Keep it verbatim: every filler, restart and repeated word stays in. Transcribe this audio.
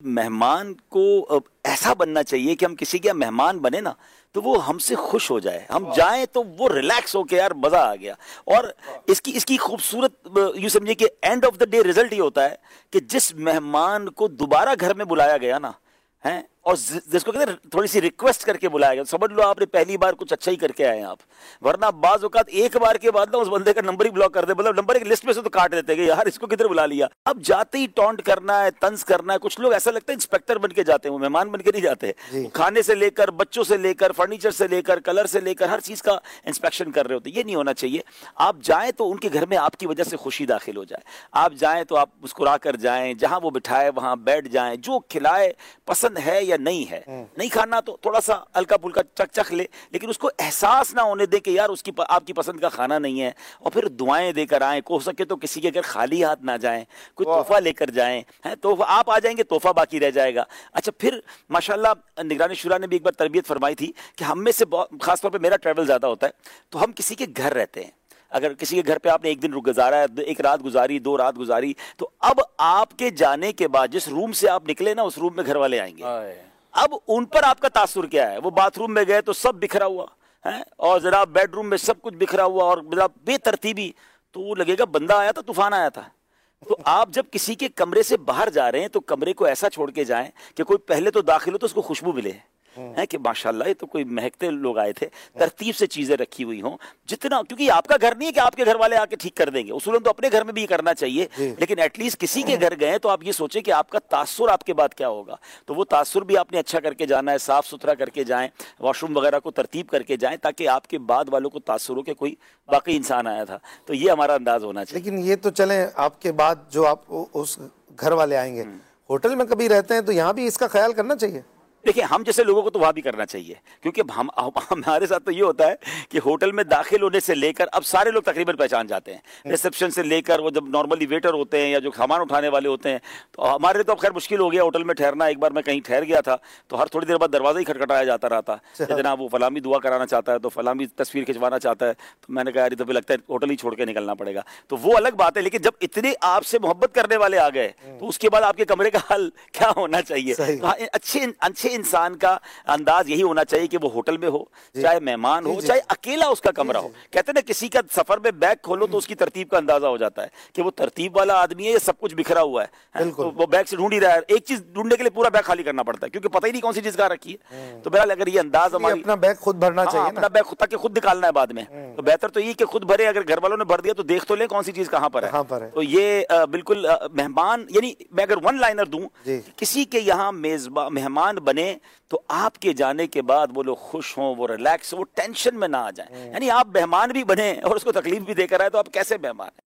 مہمان کو ایسا بننا چاہیے کہ ہم کسی کے مہمان بنے نا تو وہ ہم سے خوش ہو جائے, ہم جائیں تو وہ ریلیکس ہو کے یار مزہ آ گیا. اور اس کی اس کی خوبصورت یوں سمجھے کہ end of the day result یہ ہوتا ہے کہ جس مہمان کو دوبارہ گھر میں بلایا گیا نا ہیں, اور جس کو کہتے ہیں تھوڑی سی ریکویسٹ کر کے بلایا گیا, سمجھ لو آپ نے پہلی بار کچھ اچھا ہی کر کے آئے ہیں آپ, ورنہ بعض اوقات ایک بار کے بعد نا اس بندے کا نمبر ہی بلاک کر دے, مطلب نمبر ایک لسٹ میں سے تو کاٹ دیتے کہ یار اس کو کدھر بلا لیا. اب جاتے ہی ٹونٹ کرنا ہے, طنز کرنا ہے. کچھ لوگ ایسا لگتا ہے انسپیکٹر بن کے جاتے ہیں, وہ مہمان بن کے نہیں جاتے جی. کھانے سے لے کر, بچوں سے لے کر, فرنیچر سے لے کر, کلر سے لے کر ہر چیز کا انسپیکشن کر رہے ہوتے. یہ نہیں ہونا چاہیے. آپ جائیں تو ان کے گھر میں آپ کی وجہ سے خوشی داخل ہو جائے. آپ جائیں تو آپ مسکرا کر جائیں, جہاں وہ بٹھائے وہاں بیٹھ جائیں, جو کھلائے پسند ہے یا نہیں ہے, نہیں کھانا تو تھوڑا سا ہلکا پھلکا چک چک لے, لیکن اس کو احساس نہ ہونے دے کہ یار اس کی آپ کی پسند کا کھانا نہیں ہے. اور پھر دعائیں دے کر آئیں, ہو سکے تو کسی کے گھر خالی ہاتھ نہ جائیں, کوئی تحفہ لے کر جائیں. تحفہ آپ آ جائیں گے, تحفہ باقی رہ جائے گا. اچھا پھر ماشاءاللہ نگران شورا نے بھی ایک بار تربیت فرمائی تھی کہ ہم میں سے خاص طور پہ میرا ٹریول زیادہ ہوتا ہے, تو ہم کسی کے گھر رہتے ہیں. اگر کسی کے گھر پہ آپ نے ایک دن گزارا ہے, ایک رات گزاری, دو رات گزاری, تو اب آپ کے جانے کے بعد جس روم سے آپ نکلے نا اس روم میں گھر والے آئیں گے. اب ان پر آپ کا تاثر کیا ہے؟ وہ باتھ روم میں گئے تو سب بکھرا ہوا ہے, اور جناب بیڈ روم میں سب کچھ بکھرا ہوا اور بے ترتیبی, تو وہ لگے گا بندہ آیا تھا, طوفان آیا تھا. تو آپ جب کسی کے کمرے سے باہر جا رہے ہیں تو کمرے کو ایسا چھوڑ کے جائیں کہ کوئی پہلے تو داخل ہو تو اس کو خوشبو ملے ہے کہ ماشاءاللہ یہ تو کوئی مہکتے لوگ آئے تھے, ترتیب سے چیزیں رکھی ہوئی ہوں جتنا, کیونکہ آپ کا گھر نہیں ہے کہ آپ کے گھر والے آ کے ٹھیک کر دیں گے. اصولاً تو اپنے گھر میں بھی یہ کرنا چاہیے, لیکن ایٹ لیسٹ کسی کے گھر گئے تو آپ یہ سوچیں کہ آپ کا تاثر آپ کے بعد کیا ہوگا. تو وہ تاثر بھی آپ نے اچھا کر کے جانا ہے, صاف ستھرا کر کے جائیں, واش روم وغیرہ کو ترتیب کر کے جائیں, تاکہ آپ کے بعد والوں کو تاثر ہو کہ کوئی باقی انسان آیا تھا. تو یہ ہمارا انداز ہونا چاہیے. لیکن یہ تو چلیں آپ کے بعد جو آپ اس گھر والے آئیں گے, ہوٹل میں کبھی رہتے ہیں تو یہاں بھی اس کا خیال کرنا چاہیے. دیکھیں ہم جیسے لوگوں کو تو وہاں بھی کرنا چاہیے, کیونکہ ہم ہمارے ساتھ تو یہ ہوتا ہے کہ ہوٹل میں داخل ہونے سے لے کر اب سارے لوگ تقریباً پہچان جاتے ہیں, ریسپشن سے لے کر وہ جب نارملی ویٹر ہوتے ہیں یا جو سامان اٹھانے والے ہوتے ہیں. تو ہمارے تو اب خیر مشکل ہو گیا ہوٹل میں ٹھہرنا. ایک بار میں کہیں ٹھہر گیا تھا تو ہر تھوڑی دیر بعد دروازہ ہی کھٹکھٹایا جاتا رہا تھا, جناب وہ فلاں بھی دعا کرانا چاہتا ہے, تو فلاں بھی تصویر کھنچوانا چاہتا ہے. تو میں نے کہا یار تو پھر لگتا ہے ہوٹل ہی چھوڑ کے نکلنا پڑے گا. تو وہ الگ بات ہے, لیکن جب اتنے آپ سے محبت کرنے والے آ گئے تو اس کے بعد آپ کے کمرے کا حل کیا ہونا چاہیے. اچھے اچھے انسان کا انداز یہی ہونا چاہیے کہ وہ ہوٹل میں ہو, چاہے مہمان ہو, چاہے اکیلا اس کا کمرہ ہو. کہتے ہیں نا کسی کا سفر میں بیگ کھولو تو اس کی ترتیب کا اندازہ ہو جاتا ہے کہ وہ ترتیب والا آدمی ہے یا سب کچھ بکھرا ہوا ہے. وہ بیگ سے ڈھونڈ ہی رہا ہے, ایک چیز ڈھونڈنے کے لیے پورا بیگ خالی کرنا پڑتا ہے کیونکہ پتہ ہی نہیں کون سی چیز کہاں رکھی ہے. تو بہرحال اگر یہ انداز ہماری اپنا بیگ خود بھرنا چاہیے, اپنا بیگ خود تاکہ خود نکالنا ہے بعد میں, تو بہتر تو یہ کہ خود بھرے. اگر گھر والوں نے بھر دیا تو دیکھ تو لیں کون سی چیز کہاں پر ہے. تو یہ بالکل مہمان, یعنی میں اگر ون لائنر دوں, کسی کے یہاں میزبان مہمان بنے تو آپ کے جانے کے بعد وہ لوگ خوش ہوں, وہ ریلیکس, وہ ٹینشن میں نہ آ جائیں. یعنی آپ مہمان بھی بنے اور اس کو تکلیف بھی دے کر آئے تو آپ کیسے مہمان ہیں.